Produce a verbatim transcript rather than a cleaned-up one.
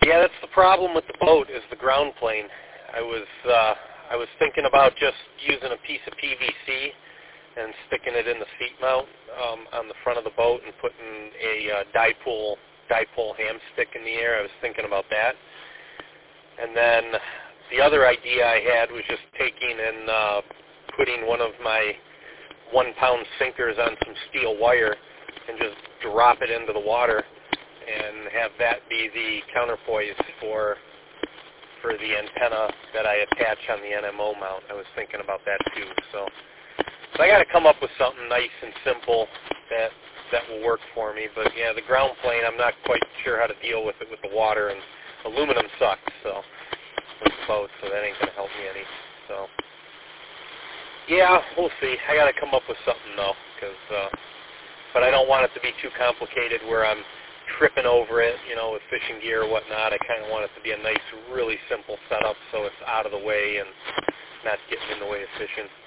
Yeah, that's the problem with the boat is the ground plane. I was uh, I was thinking about just using a piece of P V C and sticking it in the seat mount um, on the front of the boat and putting a uh, dipole dipole ham stick in the air. I was thinking about that. And then the other idea I had was just taking and uh, putting one of my one-pound sinkers on some steel wire and just drop it into the water and have that be the counterpoise for for the antenna that I attach on the N M O mount. I was thinking about that too. So, so I got to come up with something nice and simple that that will work for me. But yeah, the ground plane, I'm not quite sure how to deal with it with the water, and aluminum sucks. So with both, so that ain't gonna help me any. So yeah, we'll see. I got to come up with something though, because uh, but I don't want it to be too complicated where I'm tripping over it, you know, with fishing gear or whatnot. I kind of want it to be a nice, really simple setup so it's out of the way and not getting in the way of fishing.